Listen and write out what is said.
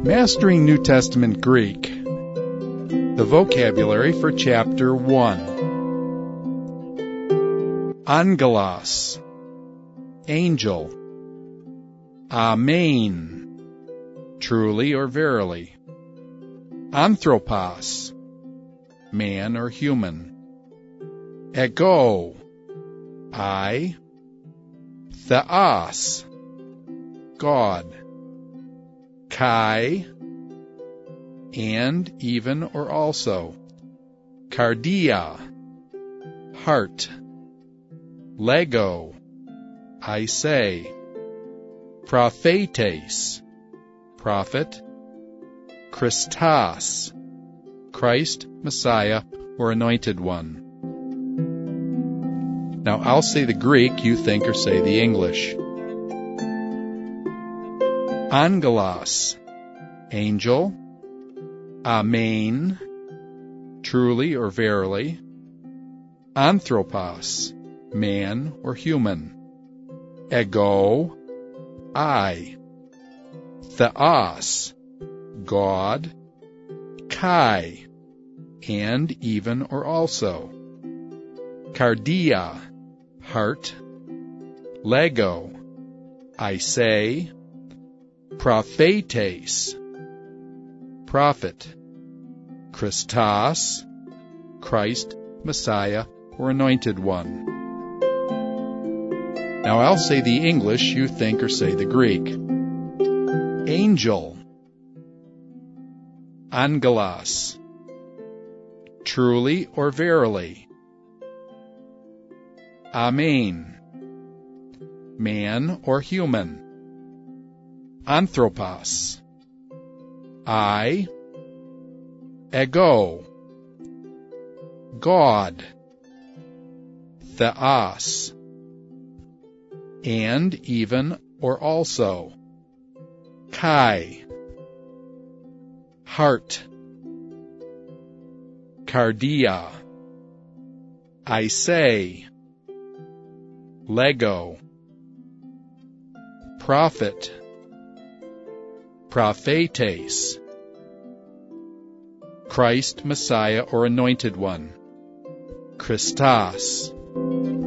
Mastering New Testament Greek. The vocabulary for Chapter 1. Angelos, angel. Amen, truly or verily. Anthropos, man or human. Ego, I. Theos, God. Kai, and, even, or also. Cardia, heart. Lego, I say. Prophetes, prophet. Christos, Christ, Messiah, or Anointed One. Now I'll say the Greek, you think or say the English. Angelos, angel. Amen, truly or verily. Anthropos, man or human. Ego, I. Theos, God. Kai, and, even, or also. Cardia, heart. Lego, I say. Prophetes, prophet. Christos, Christ, Messiah, or Anointed One. Now I'll say the English, you think or say the Greek. Angel. Angelos, truly or verily. Amen, man or human. Anthropos, I. Ego, God. Theos, and, even, or also. Kai, heart. Cardia, I say. Lego, prophet. Prophetes, Christ, Messiah, or Anointed One. Christos.